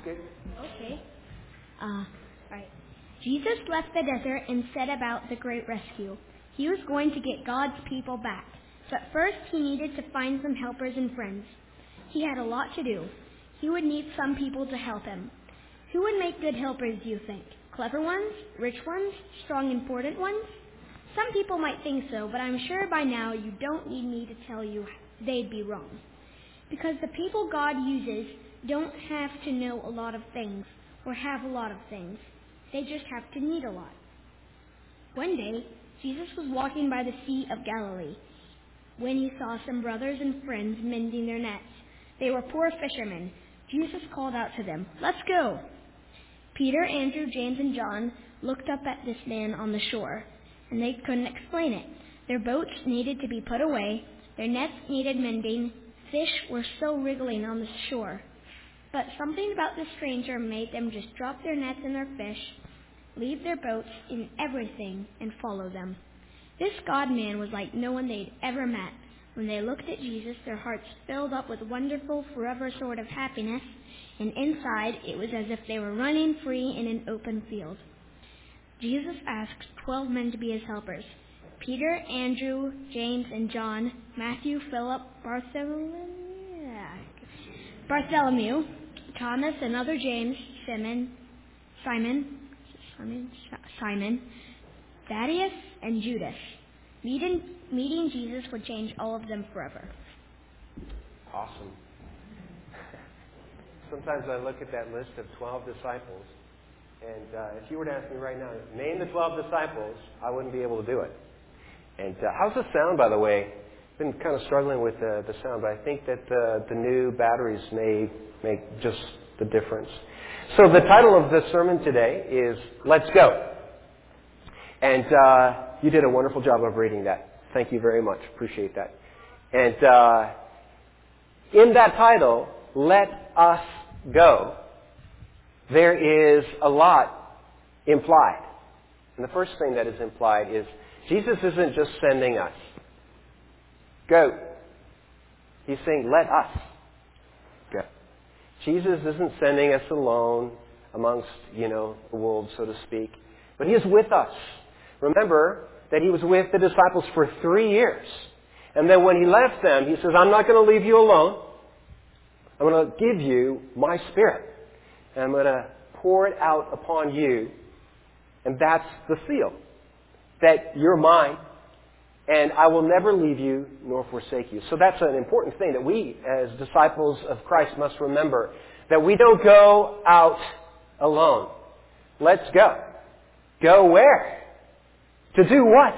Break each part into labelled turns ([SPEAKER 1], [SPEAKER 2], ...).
[SPEAKER 1] good.
[SPEAKER 2] Okay. Right. Jesus left the desert and set about the great rescue. He was going to get God's people back. But first he needed to find some helpers and friends. He had a lot to do. He would need some people to help him. Who would make good helpers, do you think? Clever ones? Rich ones? Strong, important ones? Some people might think so, but I'm sure by now you don't need me to tell you they'd be wrong. Because the people God uses don't have to know a lot of things or have a lot of things. They just have to need a lot. One day, Jesus was walking by the Sea of Galilee when he saw some brothers and friends mending their nets. They were poor fishermen. Jesus called out to them, "Let's go." Peter, Andrew, James, and John looked up at this man on the shore, and they couldn't explain it. Their boats needed to be put away. Their nets needed mending. Fish were still wriggling on the shore. But something about the stranger made them just drop their nets and their fish, leave their boats and everything, and follow them. This God-man was like no one they'd ever met. When they looked at Jesus, their hearts filled up with wonderful, forever sort of happiness, and inside it was as if they were running free in an open field. Jesus asked 12 men to be his helpers: Peter, Andrew, James, and John, Matthew, Philip, Bartholomew, Thomas, another James, Simon, Thaddeus, and Judas. Meeting Jesus would change all of them forever.
[SPEAKER 1] Awesome. Sometimes I look at that list of 12 disciples, and if you were to ask me right now, name the 12 disciples, I wouldn't be able to do it. And how's the sound, by the way? I've been kind of struggling with the sound, but I think that the new batteries may make just the difference. So the title of this sermon today is Let's Go. And you did a wonderful job of reading that. Thank you very much. Appreciate that. And in that title, Let Us Go, there is a lot implied. And the first thing that is implied is Jesus isn't just sending us. Go. He's saying, let us go. Jesus isn't sending us alone amongst, the wolves, so to speak. But he is with us. Remember that he was with the disciples for 3 years. And then when he left them, he says, I'm not going to leave you alone. I'm going to give you my Spirit. And I'm going to pour it out upon you. And that's the seal. That you're mine. And I will never leave you nor forsake you. So that's an important thing that we as disciples of Christ must remember. That we don't go out alone. Let's go. Go where? To do what?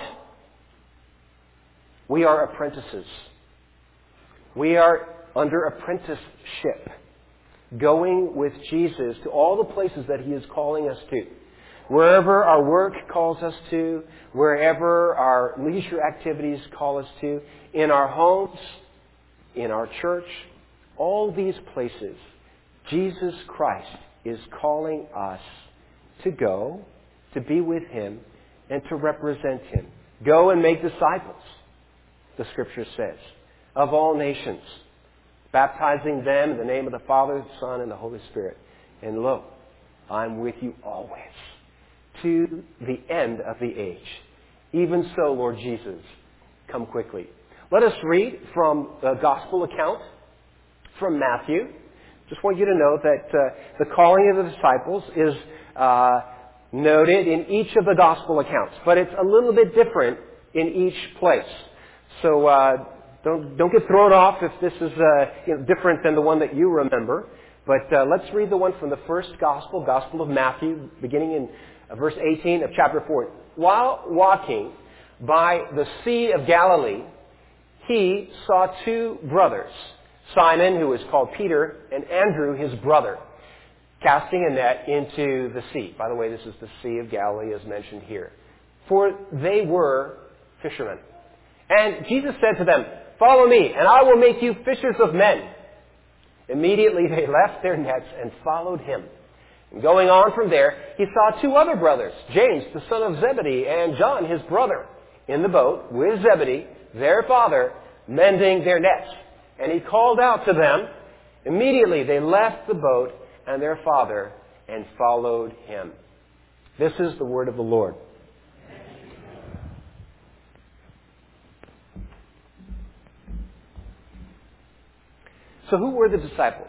[SPEAKER 1] We are apprentices. We are under apprenticeship. Going with Jesus to all the places that he is calling us to. Wherever our work calls us to, wherever our leisure activities call us to, in our homes, in our church, all these places, Jesus Christ is calling us to go, to be with him, and to represent him. Go and make disciples, the Scripture says, of all nations, baptizing them in the name of the Father, the Son, and the Holy Spirit. And lo, I'm with you always, to the end of the age. Even so, Lord Jesus, come quickly. Let us read from the Gospel account from Matthew. Just want you to know that the calling of the disciples is noted in each of the Gospel accounts, but it's a little bit different in each place. So don't get thrown off if this is different than the one that you remember. But let's read the one from the first Gospel, Gospel of Matthew, beginning in verse 18 of chapter 4. While walking by the Sea of Galilee, he saw two brothers, Simon, who is called Peter, and Andrew, his brother, casting a net into the sea. By the way, this is the Sea of Galilee as mentioned here. For they were fishermen. And Jesus said to them, "Follow me, and I will make you fishers of men." Immediately they left their nets and followed him. And going on from there, he saw two other brothers, James, the son of Zebedee, and John, his brother, in the boat with Zebedee, their father, mending their nets. And he called out to them. Immediately they left the boat and their father and followed him. This is the word of the Lord. So who were the disciples?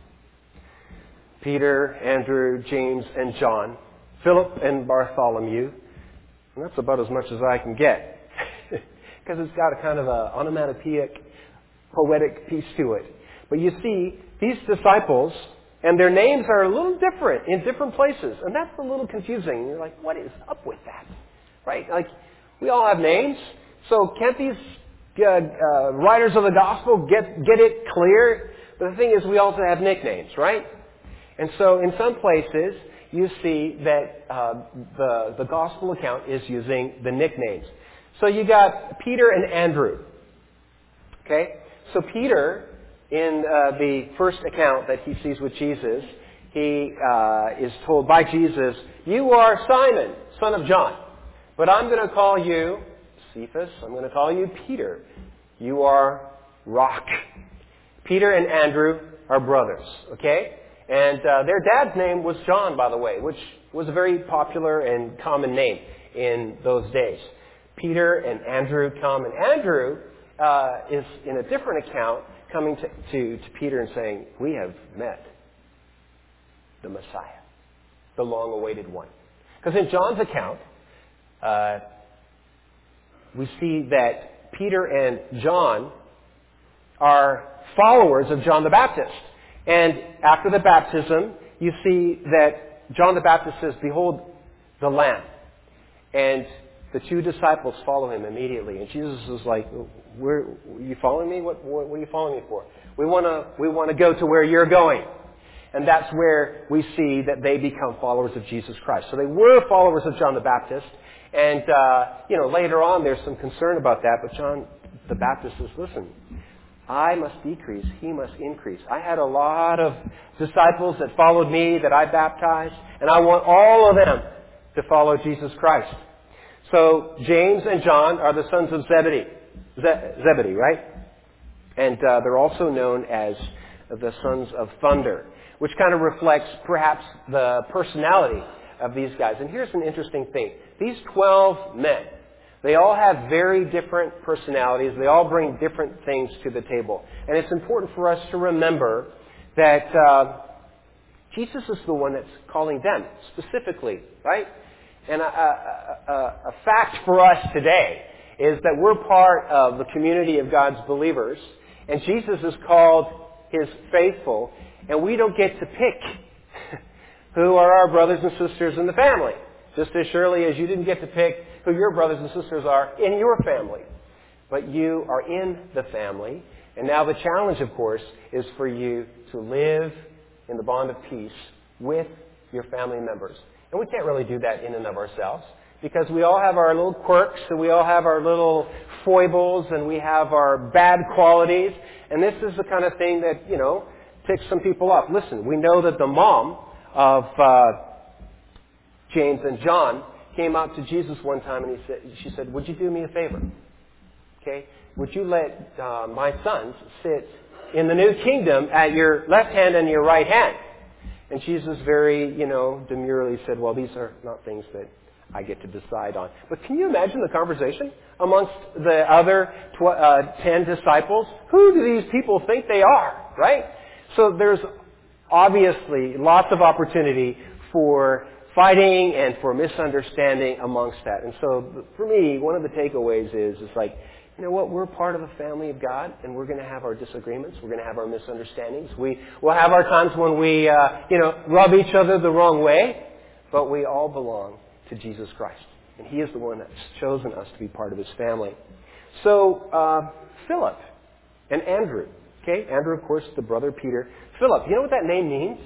[SPEAKER 1] Peter, Andrew, James, and John, Philip and Bartholomew. And that's about as much as I can get. Because it's got a kind of a onomatopoeic, poetic piece to it. But you see, these disciples, and their names are a little different in different places. And that's a little confusing. You're like, what is up with that? Right? Like, we all have names. So can't these writers of the gospel get it clear? But the thing is, we also have nicknames, right? And so in some places, you see that the gospel account is using the nicknames. So you got Peter and Andrew. Okay? So Peter, in the first account that he sees with Jesus, he is told by Jesus, "You are Simon, son of John, but I'm going to call you Cephas. I'm going to call you Peter. You are Rock." Peter and Andrew are brothers, okay? And their dad's name was John, by the way, which was a very popular and common name in those days. Peter and Andrew come, and Andrew is, in a different account, coming to Peter and saying, "We have met the Messiah, the long-awaited one." Because in John's account, we see that Peter and John are followers of John the Baptist. And after the baptism, you see that John the Baptist says, "Behold the Lamb." And the two disciples follow him immediately. And Jesus is like, "Are you following me? What are you following me for? We want to go to where you're going." And that's where we see that they become followers of Jesus Christ. So they were followers of John the Baptist. And, later on there's some concern about that. But John the Baptist says, "Listen, I must decrease, he must increase. I had a lot of disciples that followed me, that I baptized, and I want all of them to follow Jesus Christ." So James and John are the sons of Zebedee, right? And they're also known as the sons of thunder, which kind of reflects perhaps the personality of these guys. And here's an interesting thing. These 12 men, they all have very different personalities. They all bring different things to the table. And it's important for us to remember that Jesus is the one that's calling them specifically, right? And a fact for us today is that we're part of the community of God's believers, and Jesus is called his faithful, and we don't get to pick who are our brothers and sisters in the family, just as surely as you didn't get to pick who your brothers and sisters are in your family. But you are in the family, and now the challenge, of course, is for you to live in the bond of peace with your family members. And we can't really do that in and of ourselves, because we all have our little quirks, and we all have our little foibles, and we have our bad qualities, and this is the kind of thing that, ticks some people off. Listen, we know that the mom of James and John came out to Jesus one time, and she said, "Would you do me a favor? Okay? Would you let my sons sit in the new kingdom at your left hand and your right hand?" And Jesus very, demurely said, "Well, these are not things that I get to decide on." But can you imagine the conversation amongst the other 10 disciples? Who do these people think they are, right? So there's obviously lots of opportunity for fighting and for misunderstanding amongst that. And so for me, one of the takeaways is like, you know what, we're part of the family of God, and we're going to have our disagreements. We're going to have our misunderstandings. We'll have our times when we, rub each other the wrong way, but we all belong to Jesus Christ. And he is the one that's chosen us to be part of his family. So, Philip and Andrew. Okay, Andrew, of course, the brother of Peter. Philip, you know what that name means?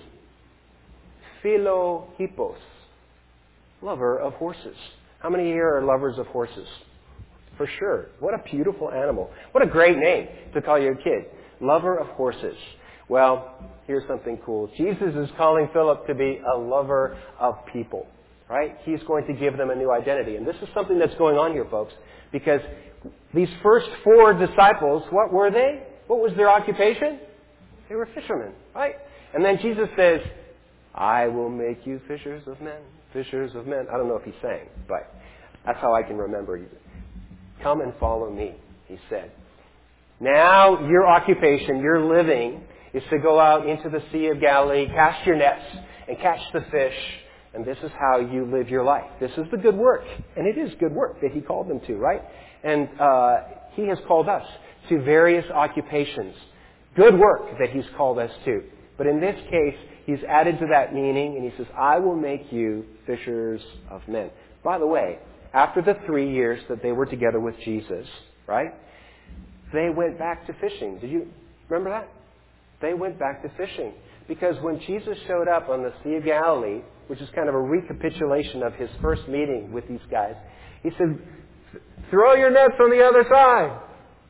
[SPEAKER 1] Philohippos, lover of horses. How many here are lovers of horses? For sure. What a beautiful animal. What a great name to call your kid. Lover of horses. Well, here's something cool. Jesus is calling Philip to be a lover of people. Right? He's going to give them a new identity. And this is something that's going on here, folks. Because these first 4 disciples, what were they? What was their occupation? They were fishermen. Right? And then Jesus says, I will make you fishers of men, fishers of men. I don't know if he sang, but that's how I can remember it. Come and follow me, he said. Now your occupation, your living, is to go out into the Sea of Galilee, cast your nets, and catch the fish. And this is how you live your life. This is the good work. And it is good work that he called them to, right? And he has called us to various occupations. Good work that he's called us to. But in this case, he's added to that meaning, and he says, I will make you fishers of men. By the way, after the 3 years that they were together with Jesus, right, they went back to fishing. Did you remember that? They went back to fishing. Because when Jesus showed up on the Sea of Galilee, which is kind of a recapitulation of his first meeting with these guys, he said, throw your nets on the other side.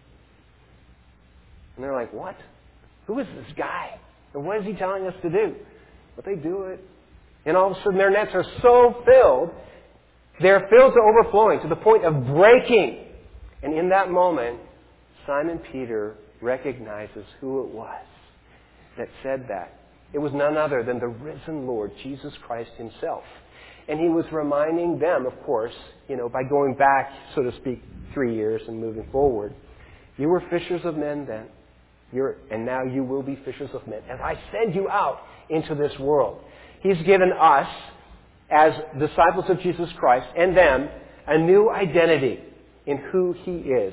[SPEAKER 1] And they're like, what? Who is this guy? And what is he telling us to do? But they do it. And all of a sudden their nets are so filled, they're filled to overflowing, to the point of breaking. And in that moment, Simon Peter recognizes who it was that said that. It was none other than the risen Lord, Jesus Christ himself. And he was reminding them, of course, by going back, so to speak, 3 years and moving forward. You were fishers of men then, and now you will be fishers of men. As I send you out into this world. He's given us, as disciples of Jesus Christ, and them, a new identity in who he is.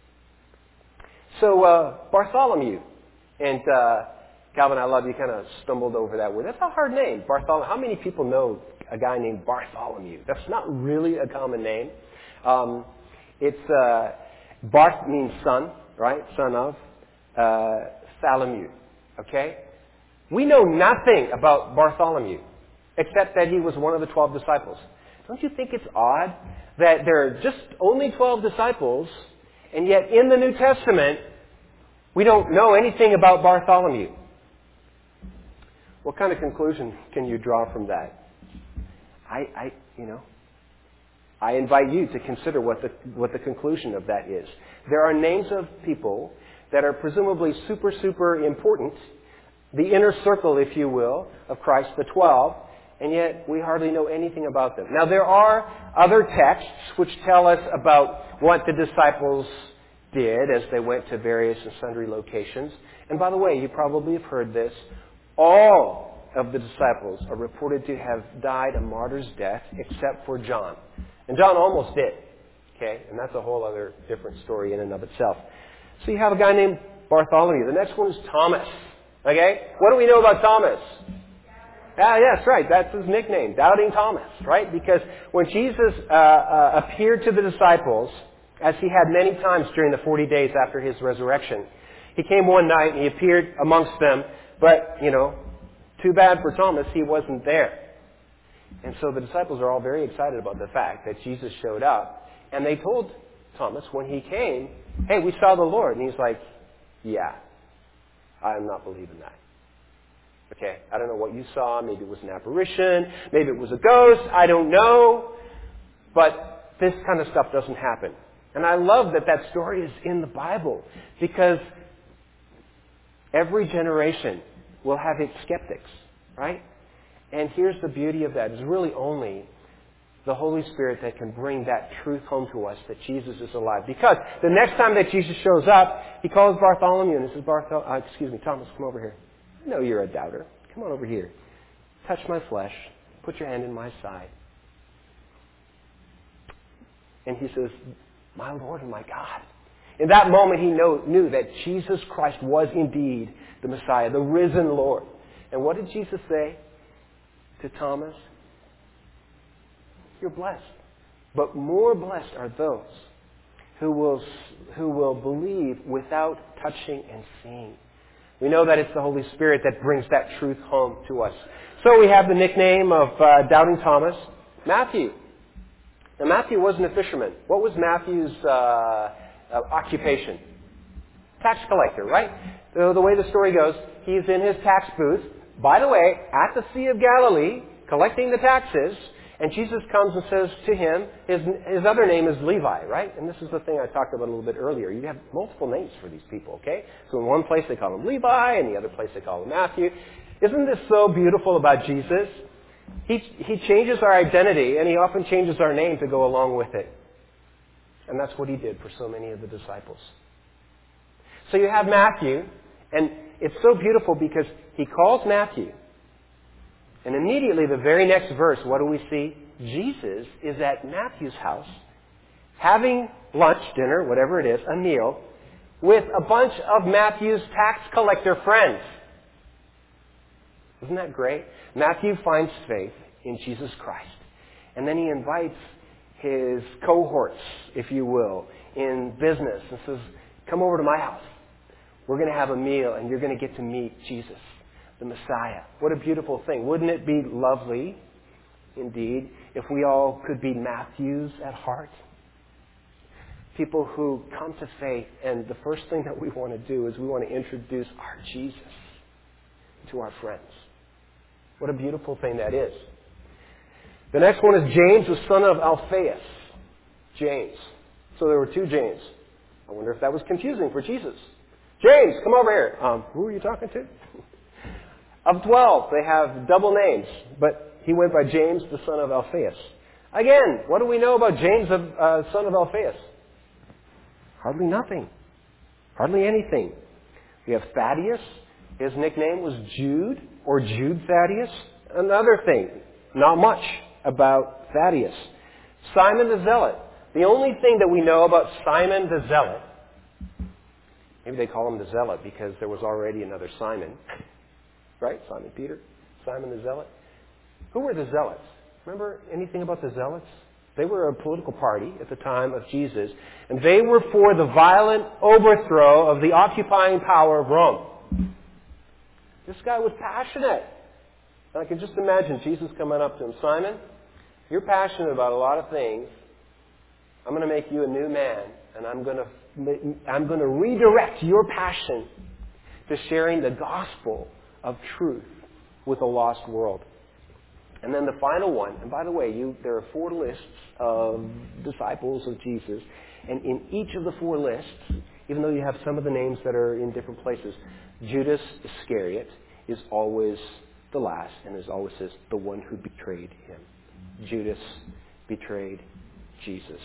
[SPEAKER 1] So, Bartholomew, and Calvin, I love you kind of stumbled over that word. That's a hard name, Bartholomew. How many people know a guy named Bartholomew? That's not really a common name. Barth means son, right? Son of. Tholomew. Okay? We know nothing about Bartholomew, except that he was one of the 12 disciples. Don't you think it's odd that there are just only 12 disciples, and yet in the New Testament, we don't know anything about Bartholomew? What kind of conclusion can you draw from that? I invite you to consider what the conclusion of that is. There are names of people that are presumably super important, the inner circle, if you will, of Christ, the 12, and yet we hardly know anything about them. Now, there are other texts which tell us about what the disciples did as they went to various and sundry locations. And by the way, you probably have heard this. All of the disciples are reported to have died a martyr's death except for John. And John almost did. Okay? And that's a whole other different story in and of itself. So you have a guy named Bartholomew. The next one is Thomas. Okay? What do we know about Thomas? Yes, right. That's his nickname, Doubting Thomas, right? Because when Jesus appeared to the disciples, as he had many times during the 40 days after his resurrection, he came one night and he appeared amongst them, but, too bad for Thomas, he wasn't there. And so the disciples are all very excited about the fact that Jesus showed up. And they told Thomas when he came, hey, we saw the Lord. And he's like, yeah, I'm not believing that. Okay, I don't know what you saw. Maybe it was an apparition. Maybe it was a ghost. I don't know. But this kind of stuff doesn't happen. And I love that that story is in the Bible, because every generation will have its skeptics, right? And here's the beauty of that. It's really only the Holy Spirit that can bring that truth home to us, that Jesus is alive. Because the next time that Jesus shows up, he calls Bartholomew and he says, Thomas, come over here. I know you're a doubter. Come on over here. Touch my flesh. Put your hand in my side. And he says, my Lord and my God. In that moment, he knew that Jesus Christ was indeed the Messiah, the risen Lord. And what did Jesus say to Thomas? You're blessed. But more blessed are those who will believe without touching and seeing. We know that it's the Holy Spirit that brings that truth home to us. So we have the nickname of Doubting Thomas, Matthew. Now, Matthew wasn't a fisherman. What was Matthew's occupation? Tax collector, right? So the way the story goes, he's in his tax booth, by the way, at the Sea of Galilee, collecting the taxes, and Jesus comes and says to him, his other name is Levi, right? And this is the thing I talked about a little bit earlier. You have multiple names for these people, okay? So in one place they call him Levi, in the other place they call him Matthew. Isn't this so beautiful about Jesus? He changes our identity, and He often changes our name to go along with it. And that's what He did for so many of the disciples. So you have Matthew, and it's so beautiful because He calls Matthew. And immediately, the very next verse, what do we see? Jesus is at Matthew's house, having lunch, dinner, whatever it is, a meal, with a bunch of Matthew's tax collector friends. Isn't that great? Matthew finds faith in Jesus Christ. And then he invites his cohorts, if you will, in business and says, come over to my house. We're going to have a meal and you're going to get to meet Jesus, the Messiah. What a beautiful thing. Wouldn't it be lovely, indeed, if we all could be Matthews at heart? People who come to faith, and the first thing that we want to do is we want to introduce our Jesus to our friends. What a beautiful thing that is. The next one is James, the son of Alphaeus. James. So there were two James. I wonder if that was confusing for Jesus. James, come over here. Who are you talking to? Of 12, they have double names, but he went by James, the son of Alphaeus. Again, what do we know about James, son of Alphaeus? Hardly nothing. Hardly anything. We have Thaddeus. His nickname was Jude, or Jude Thaddeus. Another thing, not much about Thaddeus. Simon the Zealot. The only thing that we know about Simon the Zealot, maybe they call him the Zealot because there was already another Simon. Right? Simon Peter, Simon the Zealot. Who were the Zealots? Remember anything about the Zealots? They were a political party at the time of Jesus, and they were for the violent overthrow of the occupying power of Rome. This guy was passionate. And I can just imagine Jesus coming up to him, Simon, you're passionate about a lot of things. I'm going to make you a new man, and I'm going to redirect your passion to sharing the gospel of truth with a lost world. And then the final one, and by the way, there are 4 lists of disciples of Jesus, and in each of the 4 lists, even though you have some of the names that are in different places, Judas Iscariot is always the last, and is always says, the one who betrayed him. Judas betrayed Jesus.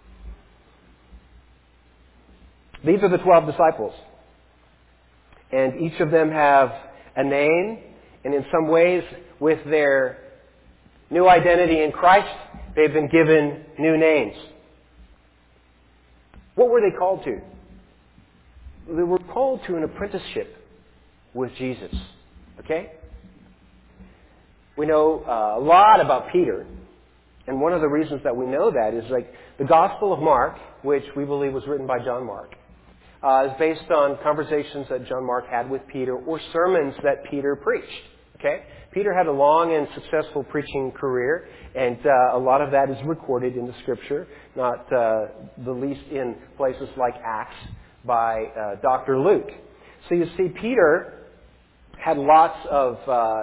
[SPEAKER 1] These are the 12 disciples. And each of them have a name, and in some ways, with their new identity in Christ, they've been given new names. What were they called to? They were called to an apprenticeship with Jesus. Okay? We know a lot about Peter, and one of the reasons that we know that is like the Gospel of Mark, which we believe was written by John Mark, is based on conversations that John Mark had with Peter or sermons that Peter preached. Okay? Peter had a long and successful preaching career, and a lot of that is recorded in the Scripture, not the least in places like Acts by Dr. Luke. So you see, Peter had lots of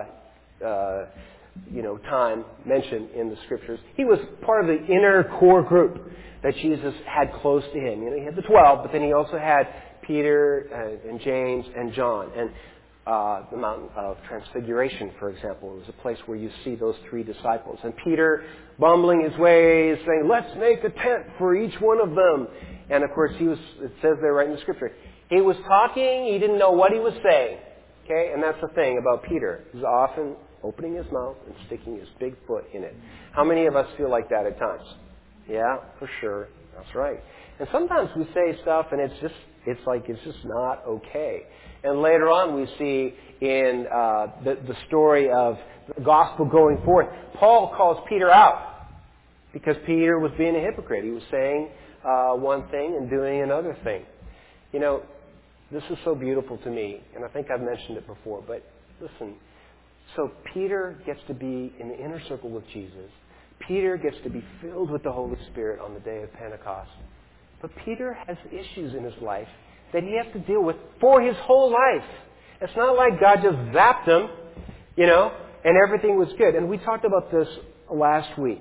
[SPEAKER 1] time mentioned in the Scriptures. He was part of the inner core group that Jesus had close to him. You know, he had the 12, but then he also had Peter and James and John. And the Mountain of Transfiguration, for example, is a place where you see those 3 disciples. And Peter, bumbling his way, saying, let's make a tent for each one of them. And of course, it says there right in the Scripture, he was talking, he didn't know what he was saying. Okay? And that's the thing about Peter. He's often opening his mouth and sticking his big foot in it. How many of us feel like that at times? Yeah, for sure. That's right. And sometimes we say stuff and it's just not okay. And later on we see in the story of the gospel going forth, Paul calls Peter out because Peter was being a hypocrite. He was saying one thing and doing another thing. You know, this is so beautiful to me, and I think I've mentioned it before, but listen. So Peter gets to be in the inner circle with Jesus. Peter gets to be filled with the Holy Spirit on the day of Pentecost. But Peter has issues in his life that he has to deal with for his whole life. It's not like God just zapped him, and everything was good. And we talked about this last week.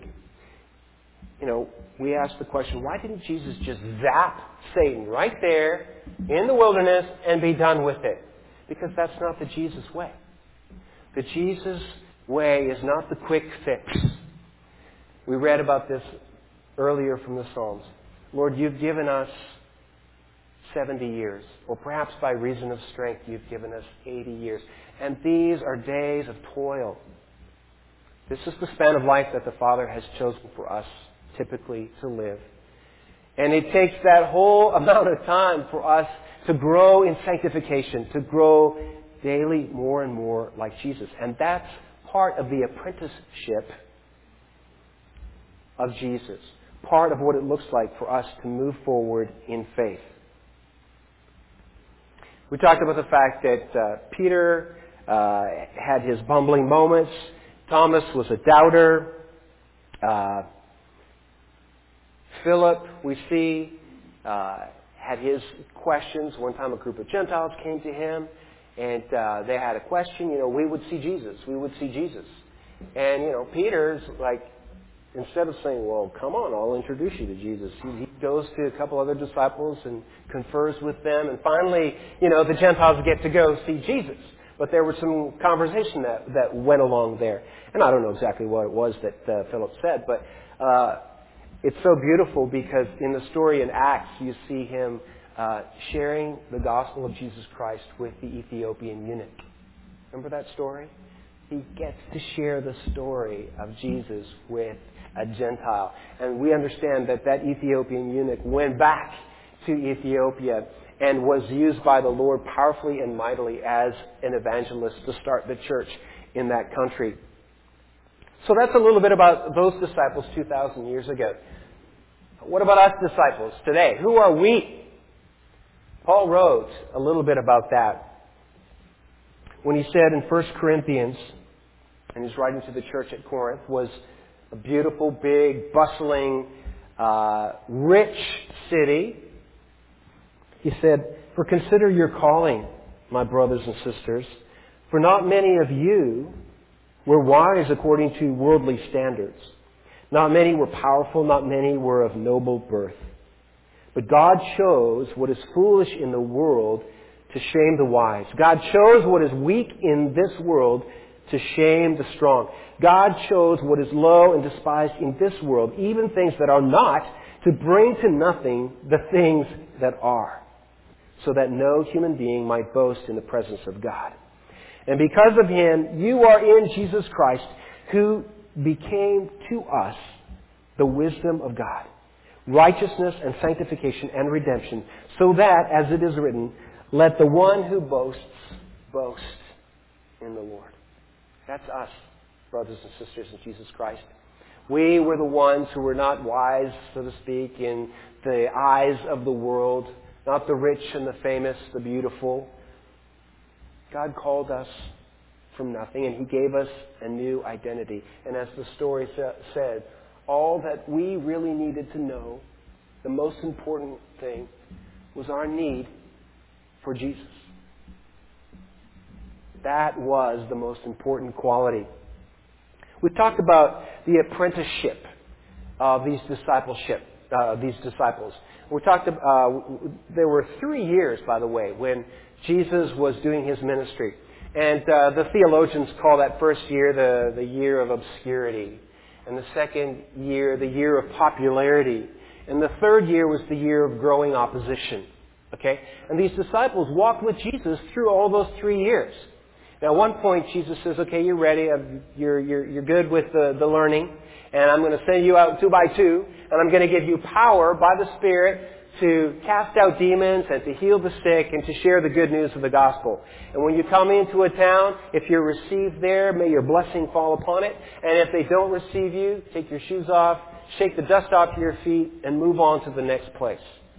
[SPEAKER 1] We asked the question, why didn't Jesus just zap Satan right there in the wilderness and be done with it? Because that's not the Jesus way. The Jesus way is not the quick fix. We read about this earlier from the Psalms. Lord, you've given us 70 years, or perhaps by reason of strength, you've given us 80 years. And these are days of toil. This is the span of life that the Father has chosen for us typically to live. And it takes that whole amount of time for us to grow in sanctification, to grow daily more and more like Jesus. And that's part of the apprenticeship of Jesus. Part of what it looks like for us to move forward in faith. We talked about the fact that Peter had his bumbling moments. Thomas was a doubter. Philip, we see, had his questions. One time a group of Gentiles came to him, and they had a question. We would see Jesus. We would see Jesus. And, Peter's like, instead of saying, well, come on, I'll introduce you to Jesus, he goes to a couple other disciples and confers with them. And finally, the Gentiles get to go see Jesus. But there was some conversation that went along there. And I don't know exactly what it was that Philip said, but it's so beautiful because in the story in Acts, you see him sharing the gospel of Jesus Christ with the Ethiopian eunuch. Remember that story? He gets to share the story of Jesus with a Gentile. And we understand that Ethiopian eunuch went back to Ethiopia and was used by the Lord powerfully and mightily as an evangelist to start the church in that country. So that's a little bit about those disciples 2,000 years ago. What about us disciples today? Who are we? Paul wrote a little bit about that when he said in 1 Corinthians, and he's writing to the church at Corinth, was a beautiful, big, bustling, rich city. He said, "For consider your calling, my brothers and sisters, for not many of you were wise according to worldly standards. Not many were powerful, not many were of noble birth. But God chose what is foolish in the world to shame the wise. God chose what is weak in this world to shame the strong. God chose what is low and despised in this world, even things that are not, to bring to nothing the things that are, so that no human being might boast in the presence of God. And because of Him, you are in Jesus Christ, who became to us the wisdom of God, righteousness and sanctification and redemption, so that, as it is written, let the one who boasts, boast in the Lord." That's us, brothers and sisters in Jesus Christ. We were the ones who were not wise, so to speak, in the eyes of the world, not the rich and the famous, the beautiful. God called us from nothing, and He gave us a new identity. And as the story said, all that we really needed to know, the most important thing, was our need for Jesus. That was the most important quality. We talked about the apprenticeship of these disciples. We talked about, there were 3 years, by the way, when Jesus was doing His ministry. And the theologians call that first year the year of obscurity. And the second year, the year of popularity. And the third year was the year of growing opposition. Okay? And these disciples walked with Jesus through all those 3 years. Now, at one point, Jesus says, "Okay, you're ready. You're good with the learning, and I'm going to send you out 2 by 2, and I'm going to give you power by the Spirit to cast out demons and to heal the sick and to share the good news of the gospel. And when you come into a town, if you're received there, may your blessing fall upon it. And if they don't receive you, take your shoes off, shake the dust off your feet, and move on to the next place."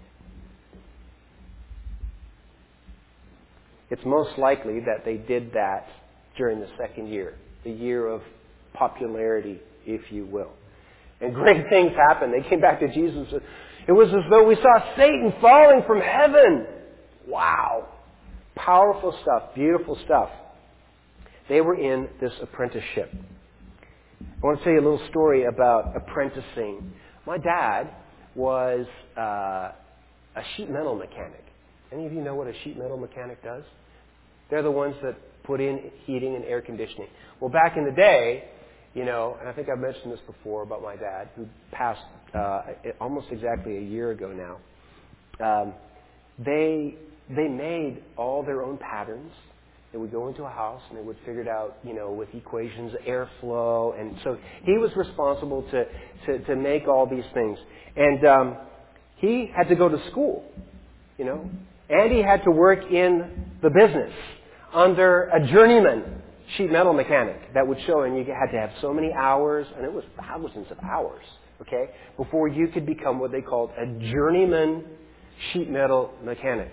[SPEAKER 1] It's most likely that they did that during the second year, the year of popularity, if you will. And great things happened. They came back to Jesus. It was as though we saw Satan falling from heaven. Wow. Powerful stuff, beautiful stuff. They were in this apprenticeship. I want to tell you a little story about apprenticing. My dad was a sheet metal mechanic. Any of you know what a sheet metal mechanic does? They're the ones that put in heating and air conditioning. Well, back in the day, and I think I've mentioned this before about my dad, who passed almost exactly a year ago now. They made all their own patterns. They would go into a house and they would figure it out, with equations, airflow, and so he was responsible to make all these things. And he had to go to school, and he had to work in the business under a journeyman sheet metal mechanic that would show, and you had to have so many hours, and it was thousands of hours, okay, before you could become what they called a journeyman sheet metal mechanic.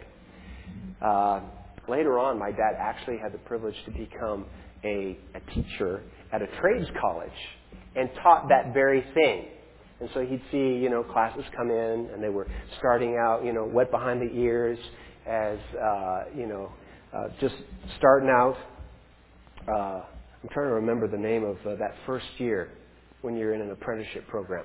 [SPEAKER 1] Later on, my dad actually had the privilege to become a teacher at a trades college and taught that very thing. And so he'd see, classes come in, and they were starting out, wet behind the ears as, just starting out. I'm trying to remember the name of that first year when you're in an apprenticeship program.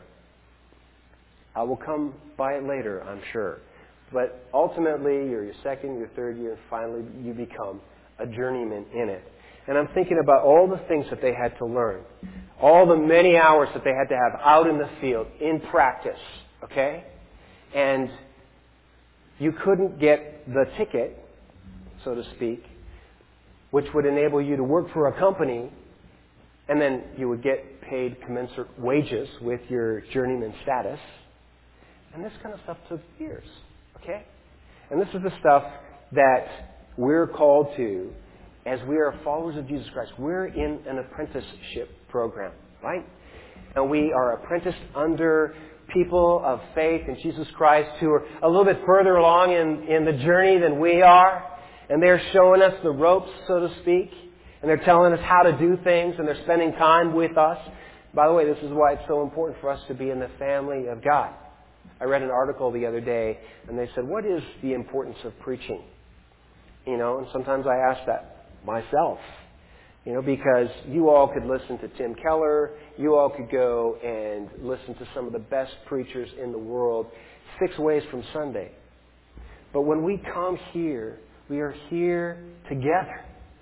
[SPEAKER 1] I will come by it later, I'm sure. But ultimately, you're your second, your third year, and finally you become a journeyman in it. And I'm thinking about all the things that they had to learn, all the many hours that they had to have out in the field, in practice, okay? And you couldn't get the ticket, so to speak, which would enable you to work for a company, and then you would get paid commensurate wages with your journeyman status. And this kind of stuff took years, okay? And this is the stuff that we're called to as we are followers of Jesus Christ. We're in an apprenticeship program, right? And we are apprenticed under people of faith in Jesus Christ who are a little bit further along in the journey than we are. And they're showing us the ropes, so to speak. And they're telling us how to do things, and they're spending time with us. By the way, this is why it's so important for us to be in the family of God. I read an article the other day, and they said, what is the importance of preaching? And sometimes I ask that myself. Because you all could listen to Tim Keller. You all could go and listen to some of the best preachers in the world 6 ways from Sunday. But when we come here, we are here together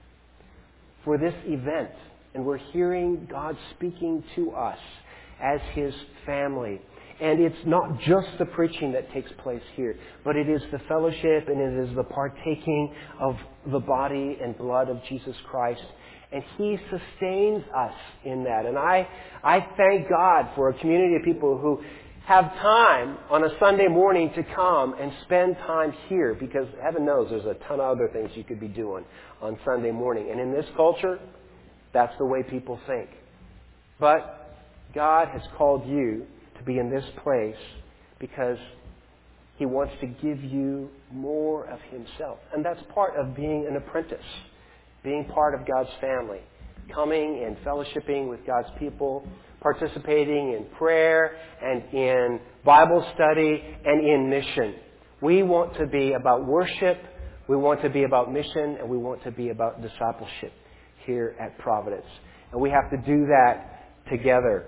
[SPEAKER 1] for this event. And we're hearing God speaking to us as His family. And it's not just the preaching that takes place here, but it is the fellowship and it is the partaking of the body and blood of Jesus Christ. And He sustains us in that. And I thank God for a community of people who have time on a Sunday morning to come and spend time here, because heaven knows there's a ton of other things you could be doing on Sunday morning. And in this culture, that's the way people think. But God has called you to be in this place because He wants to give you more of Himself. And that's part of being an apprentice, being part of God's family, coming and fellowshipping with God's people, participating in prayer and in Bible study and in mission. We want to be about worship, we want to be about mission, and we want to be about discipleship here at Providence. And we have to do that together.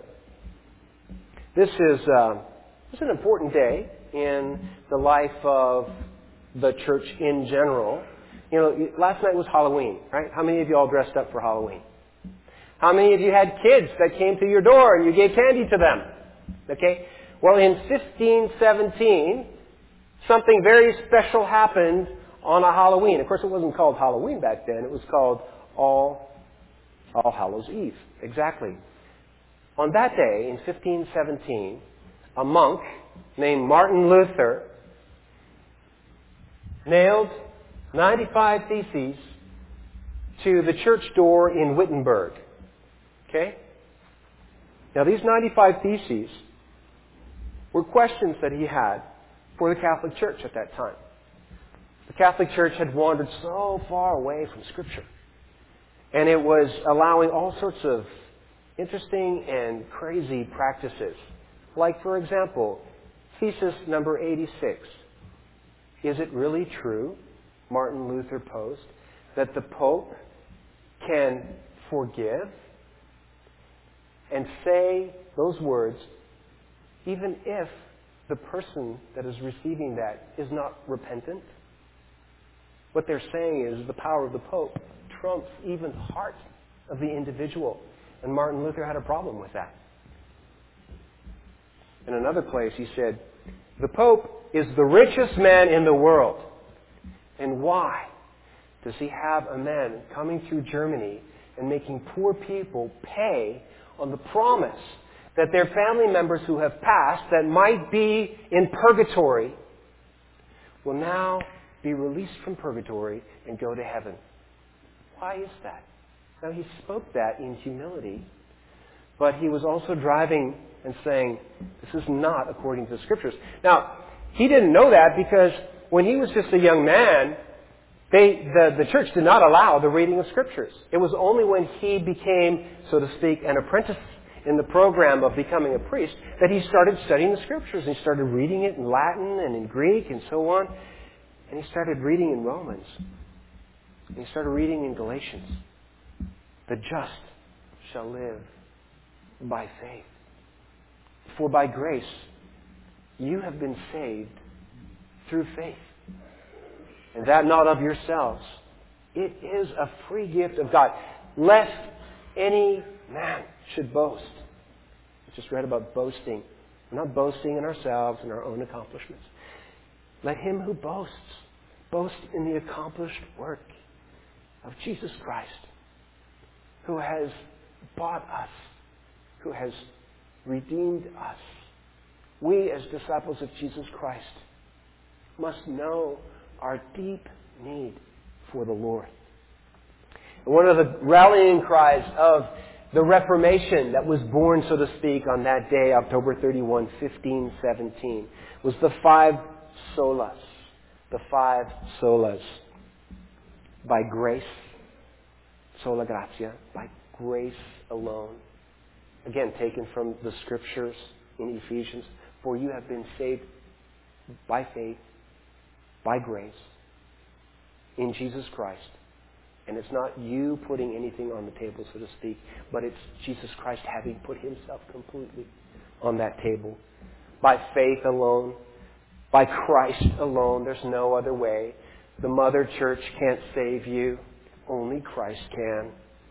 [SPEAKER 1] This is an important day in the life of the church in general. Last night was Halloween, right? How many of you all dressed up for Halloween? How many of you had kids that came to your door and you gave candy to them? Okay? Well, in 1517, something very special happened on a Halloween. Of course, it wasn't called Halloween back then. It was called All Hallows Eve. Exactly. On that day, in 1517, a monk named Martin Luther nailed 95 theses to the church door in Wittenberg. Okay? Now, these 95 theses were questions that he had for the Catholic Church at that time. The Catholic Church had wandered so far away from Scripture. And it was allowing all sorts of interesting and crazy practices. Like, for example, thesis number 86. Is it really true, Martin Luther posed, that the Pope can forgive and say those words even if the person that is receiving that is not repentant? What they're saying is the power of the Pope trumps even the heart of the individual. And Martin Luther had a problem with that. In another place, he said, the Pope is the richest man in the world. And why does he have a man coming through Germany and making poor people pay on the promise that their family members who have passed, that might be in purgatory, will now be released from purgatory and go to heaven? Why is that? Now, he spoke that in humility, but he was also driving and saying, this is not according to the Scriptures. Now, he didn't know that because when he was just a young man, the church did not allow the reading of Scriptures. It was only when he became, so to speak, an apprentice in the program of becoming a priest that he started studying the Scriptures. And he started reading it in Latin and in Greek and so on. And he started reading in Romans. And he started reading in Galatians. The just shall live by faith. For by grace you have been saved through faith. And that not of yourselves. It is a free gift of God, lest any man should boast. I just read about boasting. We're not boasting in ourselves and our own accomplishments. Let him who boasts, boast in the accomplished work of Jesus Christ, who has bought us, who has redeemed us. We, as disciples of Jesus Christ, must know our deep need for the Lord. And one of the rallying cries of the Reformation that was born, so to speak, on that day, October 31, 1517, was the 5 solas. The 5 solas. By grace, sola gratia, by grace alone. Again, taken from the Scriptures in Ephesians. For you have been saved by faith, by grace, in Jesus Christ. And it's not you putting anything on the table, so to speak, but it's Jesus Christ having put himself completely on that table. By faith alone, by Christ alone. There's no other way. The Mother Church can't save you. Only Christ can.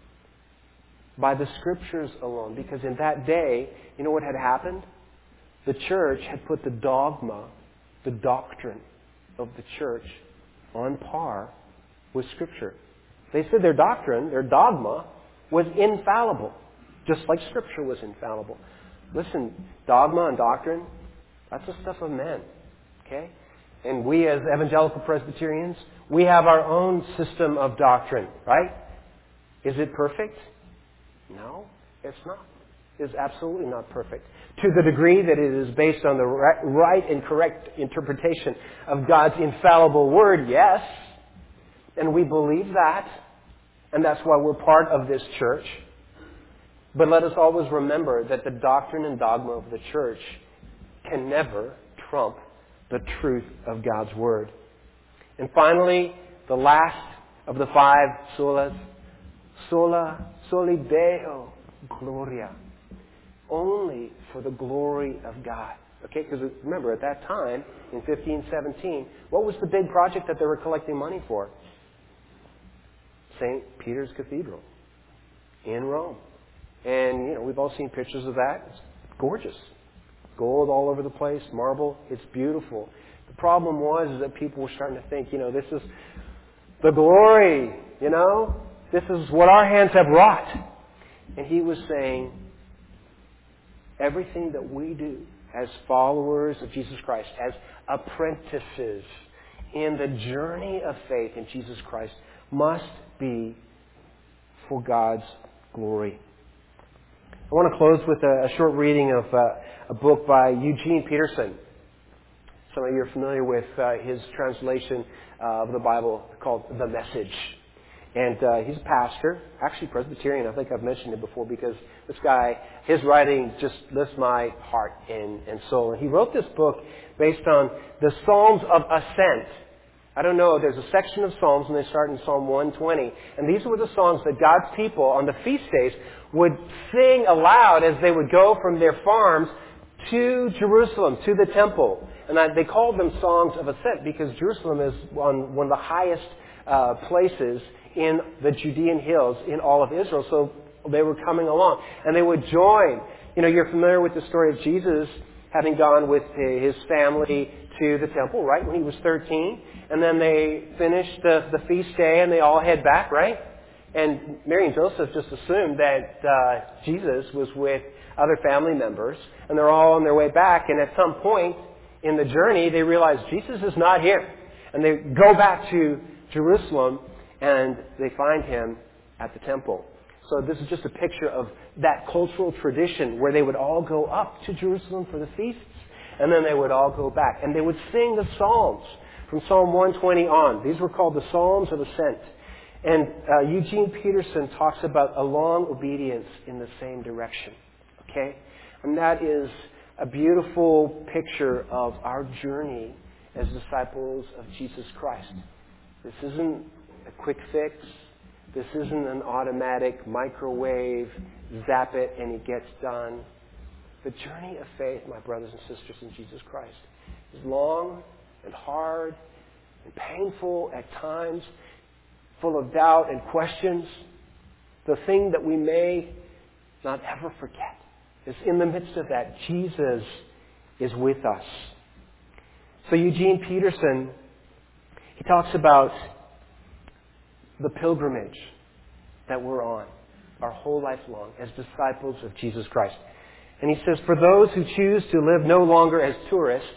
[SPEAKER 1] By the Scriptures alone. Because in that day, you know what had happened? The church had put the dogma, the doctrine of the church on par with Scripture. They said their doctrine, their dogma, was infallible, just like Scripture was infallible. Listen, dogma and doctrine, that's the stuff of men. Okay? And we as evangelical Presbyterians, we have our own system of doctrine, right? Is it perfect? No, it's not. It's absolutely not perfect. To the degree that it is based on the right and correct interpretation of God's infallible Word, yes. And we believe that. And that's why we're part of this church. But let us always remember that the doctrine and dogma of the church can never trump the truth of God's Word. And finally, the last of the 5 solas, soli Deo gloria. Only for the glory of God. Okay, because remember, at that time, in 1517, what was the big project that they were collecting money for? St. Peter's Cathedral in Rome. And, we've all seen pictures of that. It's gorgeous. Gold all over the place, marble. It's beautiful. The problem was that people were starting to think, this is the glory, This is what our hands have wrought. And he was saying, everything that we do as followers of Jesus Christ, as apprentices in the journey of faith in Jesus Christ, must be for God's glory. I want to close with a short reading of a book by Eugene Peterson. Some of you are familiar with his translation of the Bible called The Message. And he's a pastor, actually Presbyterian. I think I've mentioned it before because this guy, his writing just lifts my heart and soul. And he wrote this book based on the Psalms of Ascent. I don't know, there's a section of Psalms and they start in Psalm 120. And these were the songs that God's people on the feast days would sing aloud as they would go from their farms to Jerusalem, to the temple. And they called them songs of ascent because Jerusalem is on one of the highest places in the Judean hills in all of Israel. So they were coming along. And they would join. You know, you're familiar with the story of Jesus having gone with his family to the temple, right, when he was 13. And then they finished the feast day and they all head back, right? And Mary and Joseph just assumed that Jesus was with other family members. And they're all on their way back. And at some point in the journey, they realize Jesus is not here. And they go back to Jerusalem and they find him at the temple. So this is just a picture of that cultural tradition where they would all go up to Jerusalem for the feasts, and then they would all go back. And they would sing the Psalms from Psalm 120 on. These were called the Psalms of Ascent. And Eugene Peterson talks about a long obedience in the same direction. Okay? And that is a beautiful picture of our journey as disciples of Jesus Christ. This isn't a quick fix. This isn't an automatic microwave, zap it and it gets done. The journey of faith, my brothers and sisters in Jesus Christ, is long and hard and painful at times, full of doubt and questions. The thing that we may not ever forget is in the midst of that, Jesus is with us. So Eugene Peterson, he talks about the pilgrimage that we're on our whole life long as disciples of Jesus Christ. And he says, for those who choose to live no longer as tourists,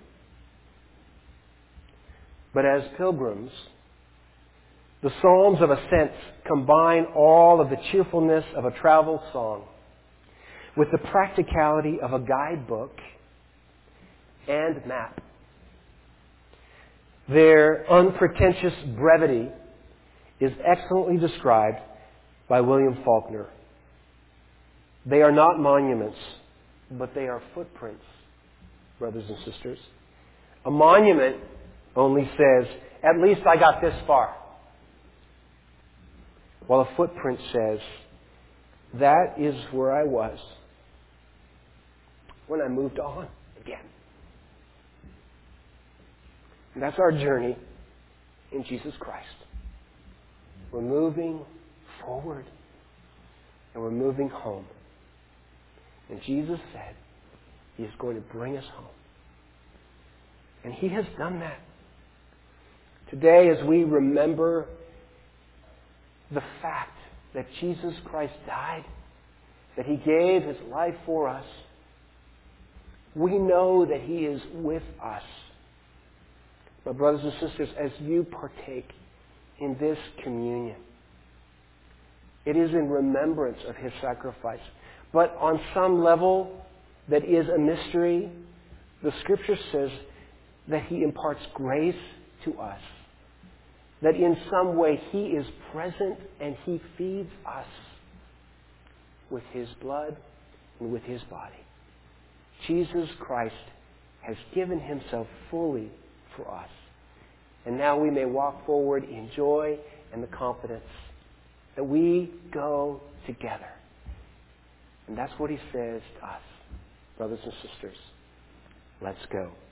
[SPEAKER 1] but as pilgrims, the Psalms of Ascent combine all of the cheerfulness of a travel song with the practicality of a guidebook and map. Their unpretentious brevity is excellently described by William Faulkner. They are not monuments, but they are footprints, brothers and sisters. A monument only says, at least I got this far. While a footprint says, that is where I was when I moved on again. And that's our journey in Jesus Christ. We're moving forward and we're moving home. And Jesus said He is going to bring us home. And He has done that. Today, as we remember the fact that Jesus Christ died, that He gave His life for us, we know that He is with us. My brothers and sisters, as you partake in this communion, it is in remembrance of His sacrifice. But on some level that is a mystery, the Scripture says that He imparts grace to us. That in some way He is present and He feeds us with His blood and with His body. Jesus Christ has given Himself fully for us. And now we may walk forward in joy and the confidence that we go together. And that's what He says to us, brothers and sisters. Let's go.